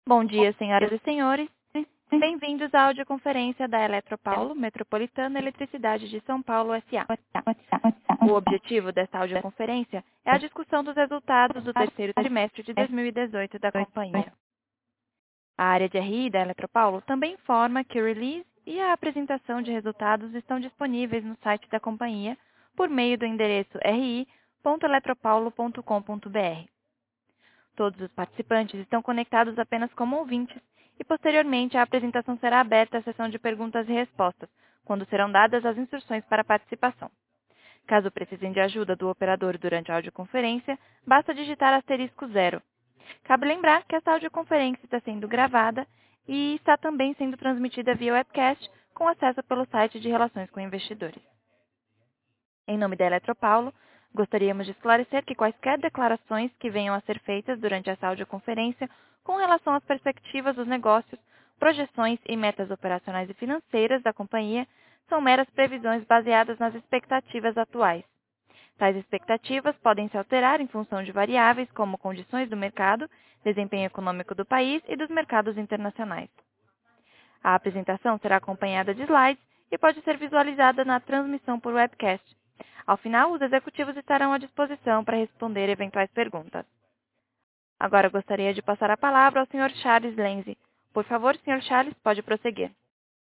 Bom dia, senhoras e senhores. Bem-vindos à audioconferência da Eletropaulo Metropolitana Eletricidade de São Paulo, S.A. O objetivo desta audioconferência é a discussão dos resultados do terceiro trimestre de 2018 da companhia. A área de RI da Eletropaulo também informa que o release e a apresentação de resultados estão disponíveis no site da companhia por meio do endereço ri.eletropaulo.com.br. Todos os participantes estão conectados apenas como ouvintes e, posteriormente, a apresentação será aberta à sessão de perguntas e respostas, quando serão dadas as instruções para a participação. Caso precisem de ajuda do operador durante a audioconferência, basta digitar *0. Cabe lembrar que esta audioconferência está sendo gravada e está também sendo transmitida via webcast, com acesso pelo site de Relações com Investidores. Em nome da Eletropaulo, gostaríamos de esclarecer que quaisquer declarações que venham a ser feitas durante essa audioconferência com relação às perspectivas dos negócios, projeções e metas operacionais e financeiras da companhia são meras previsões baseadas nas expectativas atuais. Tais expectativas podem se alterar em função de variáveis como condições do mercado, desempenho econômico do país e dos mercados internacionais. A apresentação será acompanhada de slides e pode ser visualizada na transmissão por webcast. Ao final, os executivos estarão à disposição para responder eventuais perguntas. Agora gostaria de passar a palavra ao Sr. Charles Lenzi. Por favor, Sr. Charles, pode prosseguir.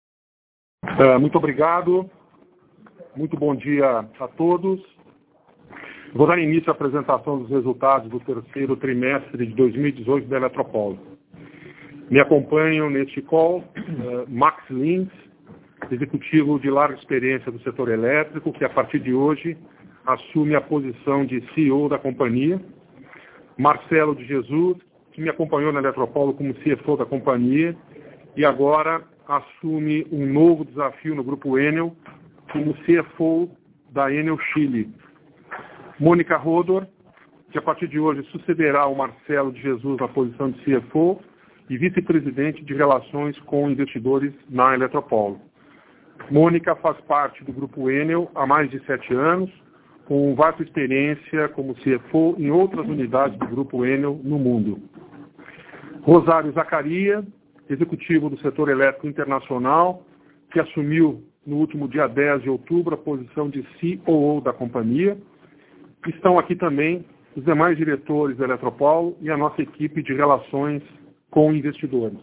Muito obrigado. Muito bom dia a todos. Vou dar início à apresentação dos resultados do terceiro trimestre de 2018 da Eletropaulo. Me acompanham neste call Max Lins, executivo de larga experiência do setor elétrico, que a partir de hoje assume a posição de CEO da companhia. Marcelo de Jesus, que me acompanhou na Eletropaulo como CFO da companhia e agora assume um novo desafio no Grupo Enel como CFO da Enel Chile. Mônica Rodor, que a partir de hoje sucederá o Marcelo de Jesus na posição de CFO e vice-presidente de Relações com Investidores na Eletropaulo. Mônica faz parte do Grupo Enel há mais de 7 anos, com vasta experiência como CFO em outras unidades do Grupo Enel no mundo. Rosário Zacaria, executivo do setor elétrico internacional, que assumiu no último dia 10 de outubro a posição de COO da companhia. Estão aqui também os demais diretores da Eletropaulo e a nossa equipe de relações com investidores.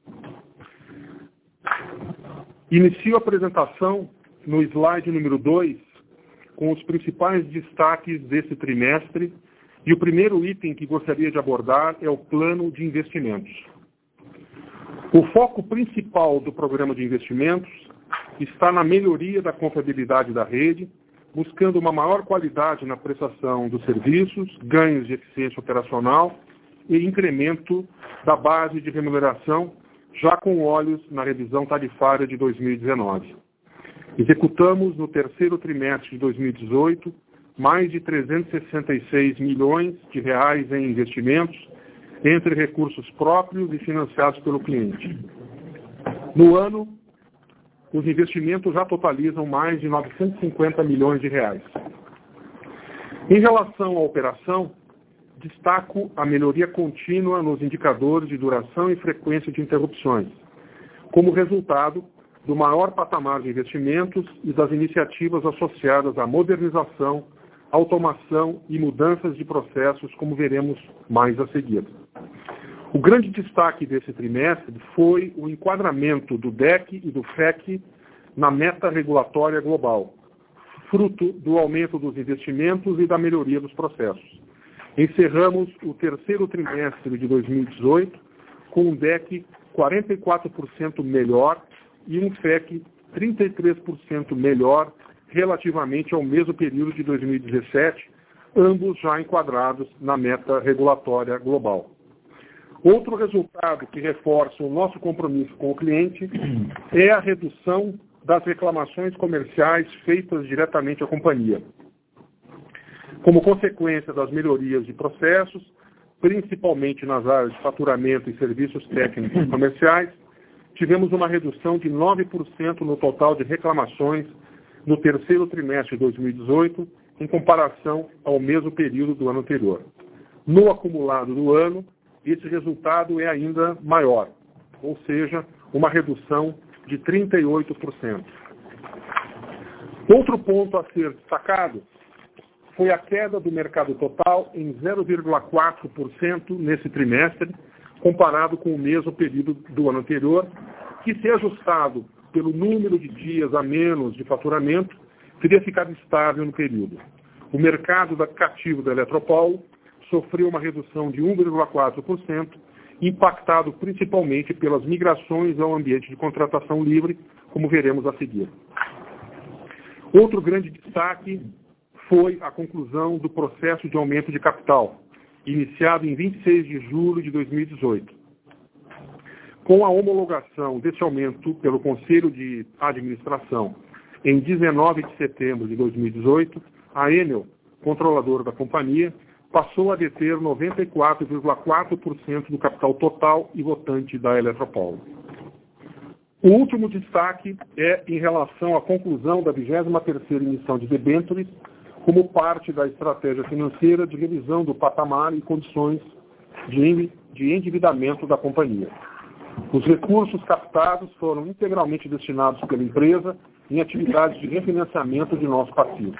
Inicio a apresentação no slide número 2, com os principais destaques desse trimestre, e o primeiro item que gostaria de abordar é o plano de investimentos. O foco principal do programa de investimentos está na melhoria da confiabilidade da rede, buscando uma maior qualidade na prestação dos serviços, ganhos de eficiência operacional e incremento da base de remuneração, já com olhos na revisão tarifária de 2019. Executamos no terceiro trimestre de 2018 mais de 366 milhões de reais em investimentos, entre recursos próprios e financiados pelo cliente. No ano, os investimentos já totalizam mais de 950 milhões de reais. Em relação à operação, destaco a melhoria contínua nos indicadores de duração e frequência de interrupções, como resultado do maior patamar de investimentos e das iniciativas associadas à modernização, automação e mudanças de processos, como veremos mais a seguir. O grande destaque desse trimestre foi o enquadramento do DEC e do FEC na meta regulatória global, fruto do aumento dos investimentos e da melhoria dos processos. Encerramos o terceiro trimestre de 2018 com um DEC 44% melhor e um FEC 33% melhor relativamente ao mesmo período de 2017, ambos já enquadrados na meta regulatória global. Outro resultado que reforça o nosso compromisso com o cliente é a redução das reclamações comerciais feitas diretamente à companhia. Como consequência das melhorias de processos, principalmente nas áreas de faturamento e serviços técnicos comerciais, tivemos uma redução de 9% no total de reclamações no terceiro trimestre de 2018, em comparação ao mesmo período do ano anterior. No acumulado do ano, esse resultado é ainda maior, ou seja, uma redução de 38%. Outro ponto a ser destacado foi a queda do mercado total em 0,4% nesse trimestre, comparado com o mesmo período do ano anterior, que, se ajustado pelo número de dias a menos de faturamento, teria ficado estável no período. O mercado cativo da Eletropaulo sofreu uma redução de 1,4%, impactado principalmente pelas migrações ao ambiente de contratação livre, como veremos a seguir. Outro grande destaque foi a conclusão do processo de aumento de capital, iniciado em 26 de julho de 2018. Com a homologação desse aumento pelo Conselho de Administração em 19 de setembro de 2018, a Enel, controladora da companhia, passou a deter 94,4% do capital total e votante da Eletropaulo. O último destaque é em relação à conclusão da 23ª emissão de debêntures como parte da estratégia financeira de revisão do patamar e condições de endividamento da companhia. Os recursos captados foram integralmente destinados pela empresa em atividades de refinanciamento de nossos passivos.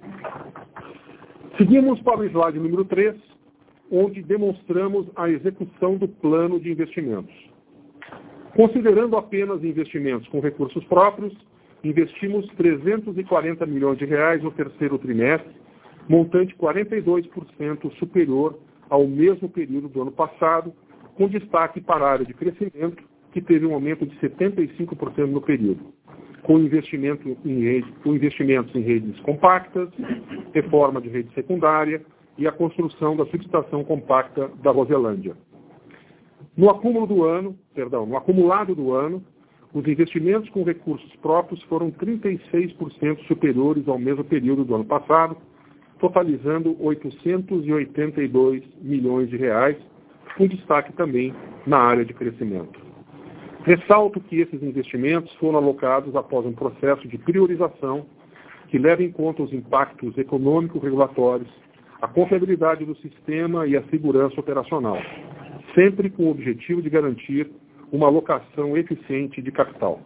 Seguimos para o slide número 3, onde demonstramos a execução do plano de investimentos. Considerando apenas investimentos com recursos próprios, investimos 340 milhões de reais no terceiro trimestre, montante 42% superior ao mesmo período do ano passado, com destaque para a área de crescimento, que teve um aumento de 75% no período, com investimentos em redes compactas, reforma de rede secundária e a construção da subestação compacta da Roselândia. No acumulado do ano, os investimentos com recursos próprios foram 36% superiores ao mesmo período do ano passado, totalizando 882 milhões de reais, com destaque também na área de crescimento. Ressalto que esses investimentos foram alocados após um processo de priorização que leva em conta os impactos econômico-regulatórios, a confiabilidade do sistema e a segurança operacional, sempre com o objetivo de garantir uma alocação eficiente de capital.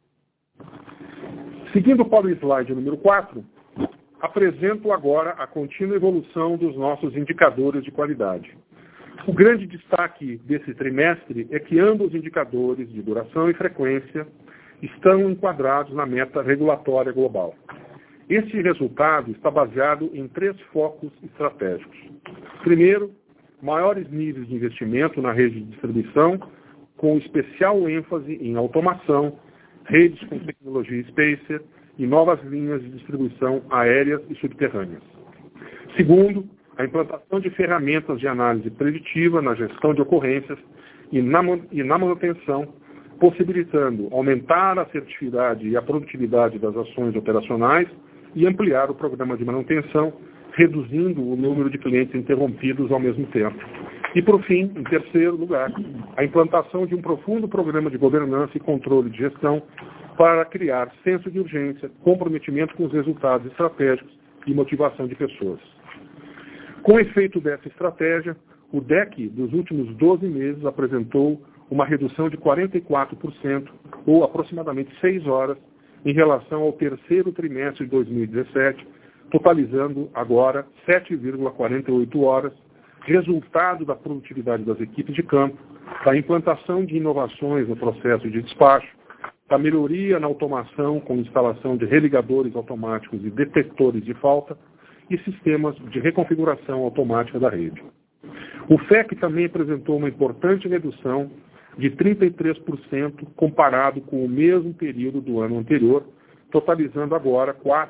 Seguindo para o slide número 4, apresento agora a contínua evolução dos nossos indicadores de qualidade. O grande destaque desse trimestre é que ambos os indicadores de duração e frequência estão enquadrados na meta regulatória global. Este resultado está baseado em 3 focos estratégicos. Primeiro, maiores níveis de investimento na rede de distribuição, com especial ênfase em automação, redes com tecnologia Spacer e novas linhas de distribuição aéreas e subterrâneas. Segundo, a implantação de ferramentas de análise preditiva na gestão de ocorrências e na manutenção, possibilitando aumentar a assertividade e a produtividade das ações operacionais e ampliar o programa de manutenção, reduzindo o número de clientes interrompidos ao mesmo tempo. E, por fim, em terceiro lugar, a implantação de um profundo programa de governança e controle de gestão para criar senso de urgência, comprometimento com os resultados estratégicos e motivação de pessoas. Com efeito dessa estratégia, o DEC dos últimos 12 meses apresentou uma redução de 44%, ou aproximadamente 6 horas, em relação ao terceiro trimestre de 2017, totalizando agora 7,48 horas, resultado da produtividade das equipes de campo, da implantação de inovações no processo de despacho, da melhoria na automação com instalação de religadores automáticos e detectores de falta, e sistemas de reconfiguração automática da rede. O FEC também apresentou uma importante redução de 33% comparado com o mesmo período do ano anterior, totalizando agora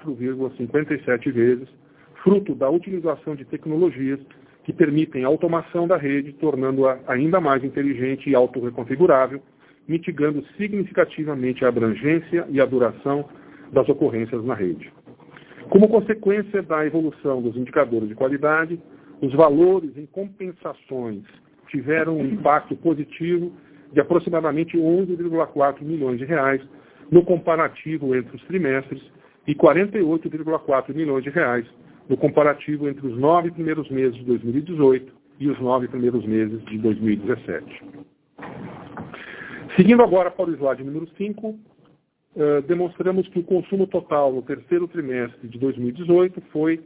4,57 vezes, fruto da utilização de tecnologias que permitem a automação da rede, tornando-a ainda mais inteligente e autorreconfigurável, mitigando significativamente a abrangência e a duração das ocorrências na rede. Como consequência da evolução dos indicadores de qualidade, os valores em compensações tiveram um impacto positivo de aproximadamente 11,4 milhões de reais no comparativo entre os trimestres e 48,4 milhões de reais no comparativo entre os 9 primeiros meses de 2018 e os 9 primeiros meses de 2017. Seguindo agora para o slide número 5, demonstramos que o consumo total no terceiro trimestre de 2018 foi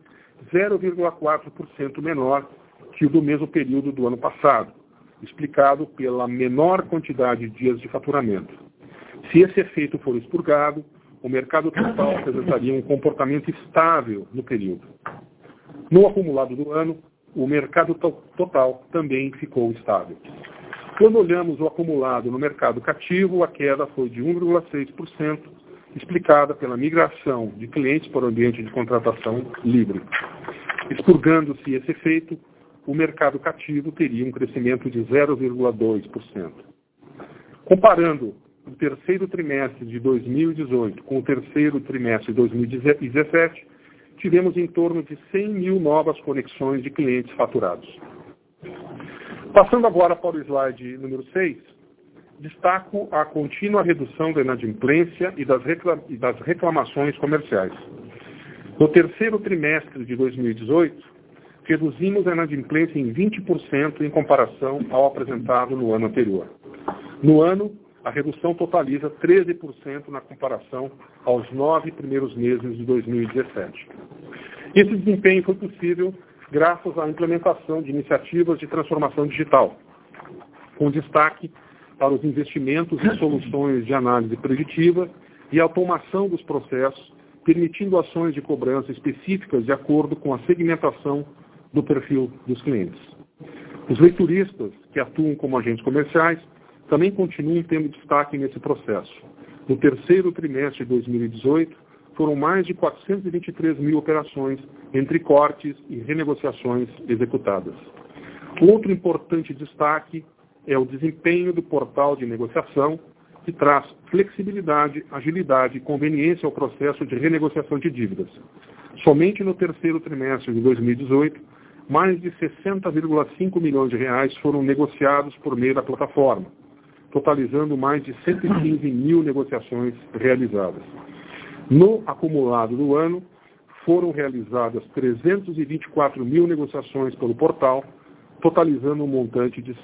0,4% menor que o do mesmo período do ano passado, explicado pela menor quantidade de dias de faturamento. Se esse efeito for expurgado, o mercado total apresentaria um comportamento estável no período. No acumulado do ano, o mercado total também ficou estável. Quando olhamos o acumulado no mercado cativo, a queda foi de 1,6%, explicada pela migração de clientes para o ambiente de contratação livre. Expurgando-se esse efeito, o mercado cativo teria um crescimento de 0,2%. Comparando o terceiro trimestre de 2018 com o terceiro trimestre de 2017, tivemos em torno de 100 mil novas conexões de clientes faturados. Passando agora para o slide número 6, destaco a contínua redução da inadimplência e das reclamações comerciais. No terceiro trimestre de 2018, reduzimos a inadimplência em 20% em comparação ao apresentado no ano anterior. No ano, a redução totaliza 13% na comparação aos 9 primeiros meses de 2017. Esse desempenho foi possível graças à implementação de iniciativas de transformação digital, com destaque para os investimentos em soluções de análise preditiva e automação dos processos, permitindo ações de cobrança específicas de acordo com a segmentação do perfil dos clientes. Os leituristas, que atuam como agentes comerciais, também continuam tendo destaque nesse processo. No terceiro trimestre de 2018, foram mais de 423 mil operações entre cortes e renegociações executadas. Outro importante destaque é o desempenho do portal de negociação, que traz flexibilidade, agilidade e conveniência ao processo de renegociação de dívidas. Somente no terceiro trimestre de 2018, mais de 60,5 milhões de reais foram negociados por meio da plataforma, totalizando mais de 115 mil negociações realizadas. No acumulado do ano, foram realizadas 324 mil negociações pelo portal, totalizando um montante de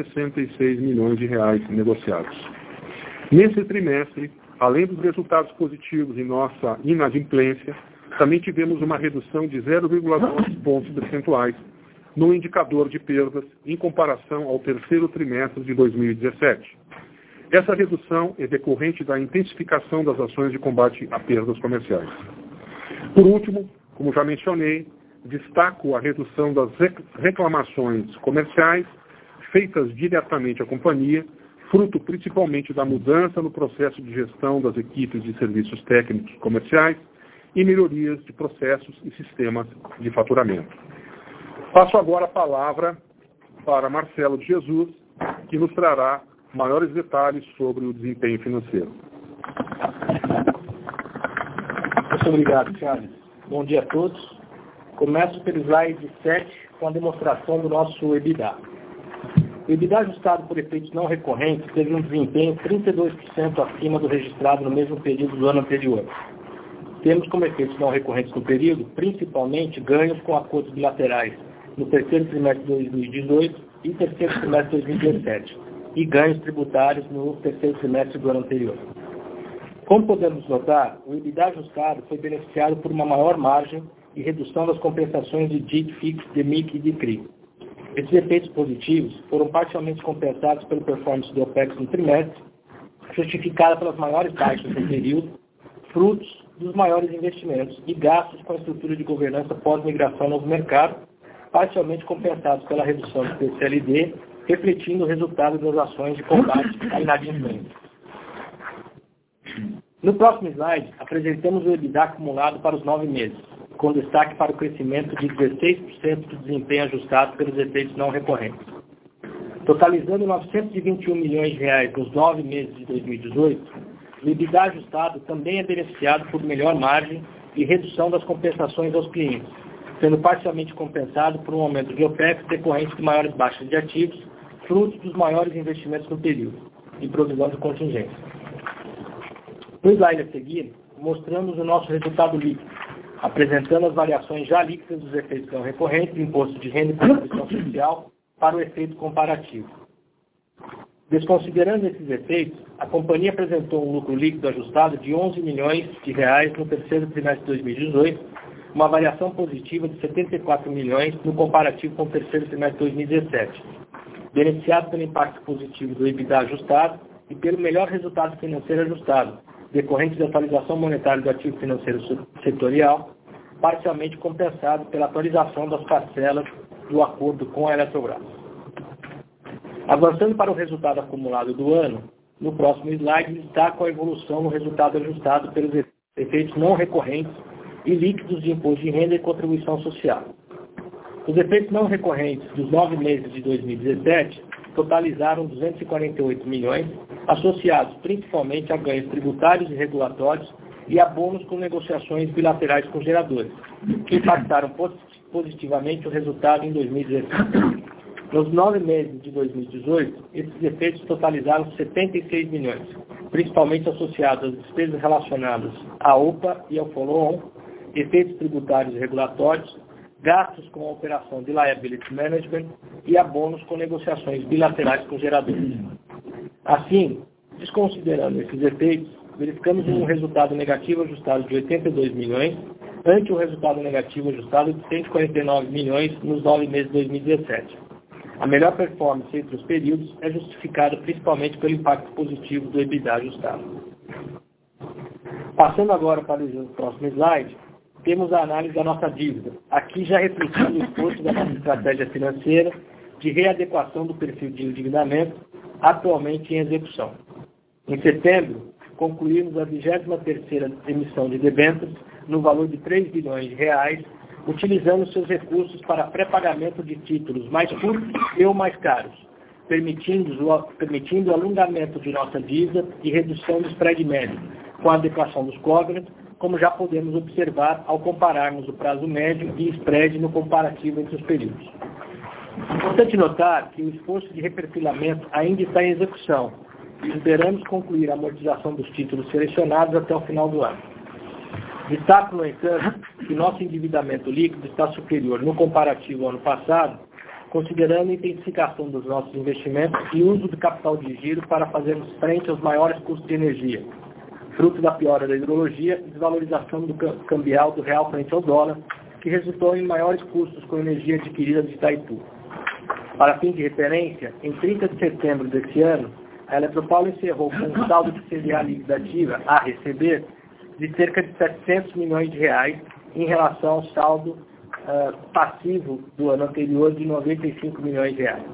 166 milhões de reais negociados. Nesse trimestre, além dos resultados positivos em nossa inadimplência, também tivemos uma redução de 0,2 pontos percentuais no indicador de perdas em comparação ao terceiro trimestre de 2017. Essa redução é decorrente da intensificação das ações de combate a perdas comerciais. Por último, como já mencionei, destaco a redução das reclamações comerciais feitas diretamente à companhia, fruto principalmente da mudança no processo de gestão das equipes de serviços técnicos comerciais e melhorias de processos e sistemas de faturamento. Passo agora a palavra para Marcelo de Jesus, que nos trará maiores detalhes sobre o desempenho financeiro. Muito obrigado, Charles. Bom dia a todos. Começo pelo slide 7 com a demonstração do nosso EBITDA. O EBITDA ajustado por efeitos não recorrentes teve um desempenho 32% acima do registrado no mesmo período do ano anterior. Temos como efeitos não recorrentes no período, principalmente ganhos com acordos bilaterais no terceiro trimestre de 2018 e terceiro trimestre de 2017, e ganhos tributários no terceiro trimestre do ano anterior. Como podemos notar, o EBITDA ajustado foi beneficiado por uma maior margem e redução das compensações de DIT, FIX, DMIC e DICRI. Esses efeitos positivos foram parcialmente compensados pela performance do OPEX no trimestre, justificada pelas maiores taxas no período, frutos dos maiores investimentos e gastos com a estrutura de governança pós-migração ao novo mercado, parcialmente compensados pela redução do PCLD, refletindo o resultado das ações de combate à inadimplência. No próximo slide, apresentamos o EBITDA acumulado para os 9 meses, com destaque para o crescimento de 16% do desempenho ajustado pelos efeitos não recorrentes. Totalizando 921 milhões de reais nos 9 meses de 2018, o EBITDA ajustado também é beneficiado por melhor margem e redução das compensações aos clientes, sendo parcialmente compensado por um aumento de OPEX decorrente de maiores baixas de ativos, fruto dos maiores investimentos no período, e provisão de contingência. No slide a seguir, mostramos o nosso resultado líquido, apresentando as variações já líquidas dos efeitos não recorrentes do imposto de renda e contribuição social para o efeito comparativo. Desconsiderando esses efeitos, a companhia apresentou um lucro líquido ajustado de 11 milhões de reais no terceiro trimestre de 2018, uma variação positiva de 74 milhões no comparativo com o terceiro trimestre de 2017, beneficiado pelo impacto positivo do EBITDA ajustado e pelo melhor resultado financeiro ajustado, decorrente da atualização monetária do ativo financeiro setorial, parcialmente compensado pela atualização das parcelas do acordo com a Eletrobras. Avançando para o resultado acumulado do ano, no próximo slide destaco a evolução no resultado ajustado pelos efeitos não recorrentes e líquidos de imposto de renda e contribuição social. Os efeitos não recorrentes dos 9 meses de 2017 totalizaram 248 milhões, associados principalmente a ganhos tributários e regulatórios e a bônus com negociações bilaterais com geradores, que impactaram positivamente o resultado em 2017. Nos 9 meses de 2018, esses efeitos totalizaram 76 milhões, principalmente associados às despesas relacionadas à OPA e ao follow-on, efeitos tributários e regulatórios, gastos com a operação de liability management e a bônus com negociações bilaterais com geradores. Assim, desconsiderando esses efeitos, verificamos um resultado negativo ajustado de 82 milhões, ante o resultado negativo ajustado de 149 milhões nos 9 meses de 2017. A melhor performance entre os períodos é justificada principalmente pelo impacto positivo do EBITDA ajustado. Passando agora para o próximo slide, temos a análise da nossa dívida, aqui já refletindo o esforço da nossa estratégia financeira de readequação do perfil de endividamento atualmente em execução. Em setembro, concluímos a 23ª emissão de debêntures no valor de 3 bilhões de reais, utilizando seus recursos para pré-pagamento de títulos mais curtos e ou mais caros, permitindo o alongamento de nossa dívida e redução do spread médio, com a adequação dos covenants, como já podemos observar ao compararmos o prazo médio e spread no comparativo entre os períodos. Importante notar que o esforço de reperfilamento ainda está em execução e esperamos concluir a amortização dos títulos selecionados até o final do ano. Destaco, no entanto, que nosso endividamento líquido está superior no comparativo ao ano passado, considerando a intensificação dos nossos investimentos e uso do capital de giro para fazermos frente aos maiores custos de energia, fruto da piora da hidrologia e desvalorização do cambial do real frente ao dólar, que resultou em maiores custos com energia adquirida de Itaipu. Para fim de referência, em 30 de setembro deste ano, a Eletropaulo encerrou com um saldo de CDA liquidativa a receber de cerca de 700 milhões de reais em relação ao saldo passivo do ano anterior de 95 milhões de reais.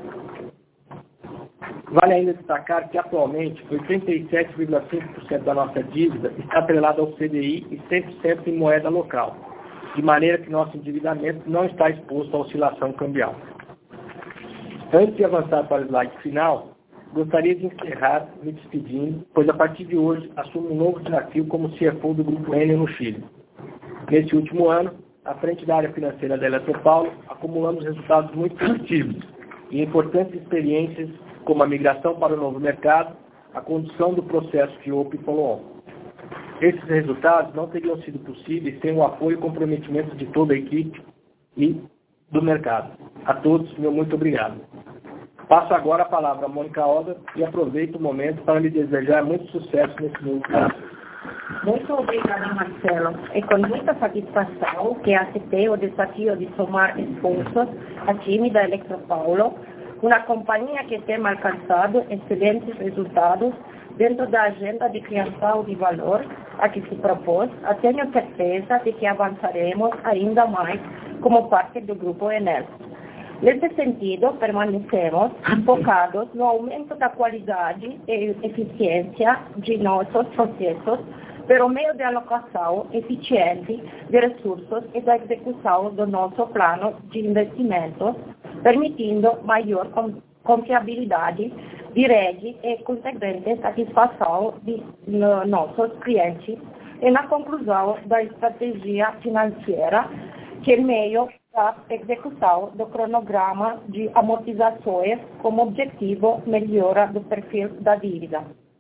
Vale ainda destacar que, atualmente, 87,5% da nossa dívida está atrelada ao CDI e 100% em moeda local, de maneira que nosso endividamento não está exposto à oscilação cambial. Antes de avançar para o slide final, gostaria de encerrar me despedindo, pois a partir de hoje assumo um novo desafio como CFO do Grupo Enel no Chile. Neste último ano, à frente da área financeira da Eletropaulo, acumulamos resultados muito positivos e importantes experiências como a migração para o novo mercado, a condução do processo de OPA e follow-on. Esses resultados não teriam sido possíveis sem o apoio e comprometimento de toda a equipe e do mercado. A todos, meu muito obrigado. Passo agora a palavra a Mônica Oda e aproveito o momento para lhe desejar muito sucesso nesse novo caso. Muito obrigada, Marcelo. É com muita satisfação que aceitei o desafio de somar esforços ao time da Eletropaulo, uma companhia que tem alcançado excelentes resultados dentro da agenda de criação de valor a que se propôs. Tenho certeza de que avançaremos ainda mais como parte do Grupo Enel. Nesse sentido, permanecemos focados no aumento da qualidade e eficiência de nossos processos por meio da alocação eficiente de recursos e da execução do nosso plano de investimentos, permitindo maior confiabilidade de rede e consequente satisfação de nossos clientes e na conclusão da estratégia financeira que é meio da execução do cronograma de amortizações como objetivo melhora do perfil da dívida.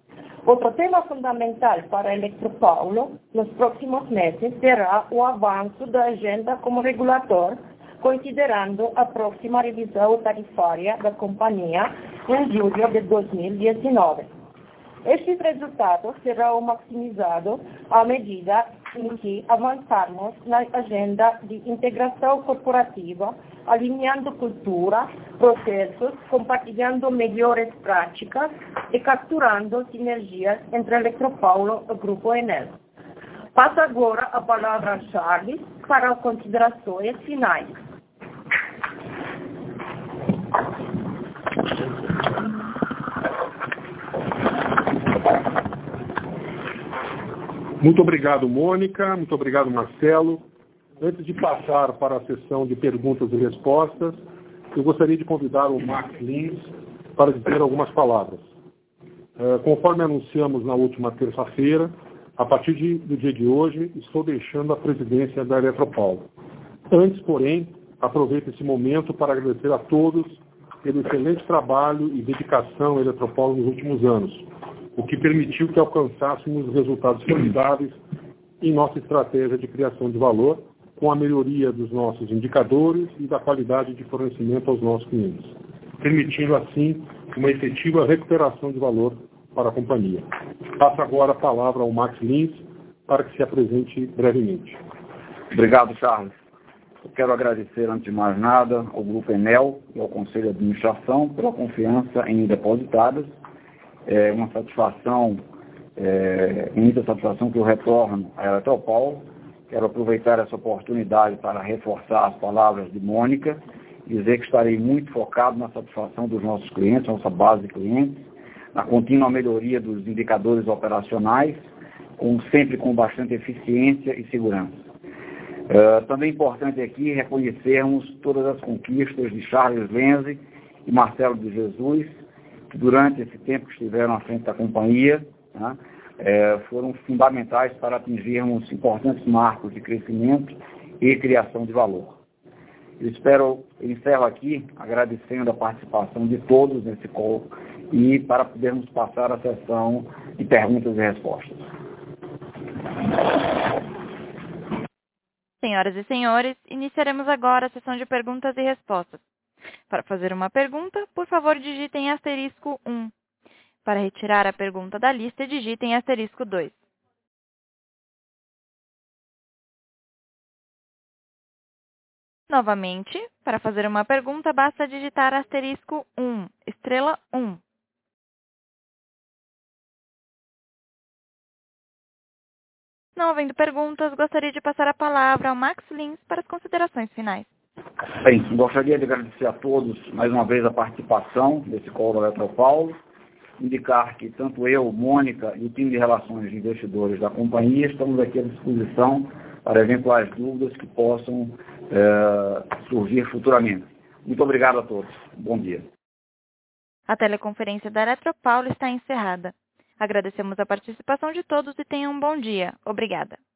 Outro tema fundamental para a Eletropaulo nos próximos meses será o avanço da agenda como regulador, considerando a próxima revisão tarifária da companhia em julho de 2019. Estes resultados serão maximizados à medida em que avançarmos na agenda de integração corporativa, alinhando cultura, processos, compartilhando melhores práticas e capturando sinergias entre a Eletropaulo e o Grupo Enel. Passo agora a palavra a Charles para as considerações finais. Muito obrigado, Mônica. Muito obrigado, Marcelo. Antes de passar para a sessão de perguntas e respostas, eu gostaria de convidar o Max Lins para dizer algumas palavras. Conforme anunciamos na última terça-feira, a partir do dia de hoje, estou deixando a presidência da Eletropaulo. Antes, porém, aproveito esse momento para agradecer a todos pelo excelente trabalho e dedicação à Eletropaulo nos últimos anos, o que permitiu que alcançássemos resultados formidáveis em nossa estratégia de criação de valor, com a melhoria dos nossos indicadores e da qualidade de fornecimento aos nossos clientes, permitindo, assim, uma efetiva recuperação de valor para a companhia. Passo agora a palavra ao Max Lins para que se apresente brevemente. Obrigado, Charles. Eu quero agradecer, antes de mais nada, ao Grupo Enel e ao Conselho de Administração pela confiança em mim depositadas. É uma satisfação, muita satisfação que eu retorno à Eletropaulo. Quero aproveitar essa oportunidade para reforçar as palavras de Mônica, dizer que estarei muito focado na satisfação dos nossos clientes, nossa base de clientes, na contínua melhoria dos indicadores operacionais, sempre com bastante eficiência e segurança. Também é importante aqui reconhecermos todas as conquistas de Charles Lenzi e Marcelo de Jesus, que durante esse tempo que estiveram à frente da companhia, né, foram fundamentais para atingirmos importantes marcos de crescimento e criação de valor. Eu encerro aqui agradecendo a participação de todos nesse call e para podermos passar a sessão de perguntas e respostas. Senhoras e senhores, iniciaremos agora a sessão de perguntas e respostas. Para fazer uma pergunta, por favor, digitem asterisco 1. Para retirar a pergunta da lista, digitem asterisco 2. Novamente, para fazer uma pergunta, basta digitar asterisco 1, estrela 1. Não havendo perguntas, gostaria de passar a palavra ao Max Lins para as considerações finais. Bem, gostaria de agradecer a todos mais uma vez a participação desse call da Eletropaulo, indicar que tanto eu, Mônica e o time de relações de investidores da companhia estamos aqui à disposição para eventuais dúvidas que possam surgir futuramente. Muito obrigado a todos. Bom dia. A teleconferência da Eletropaulo está encerrada. Agradecemos a participação de todos e tenham um bom dia. Obrigada.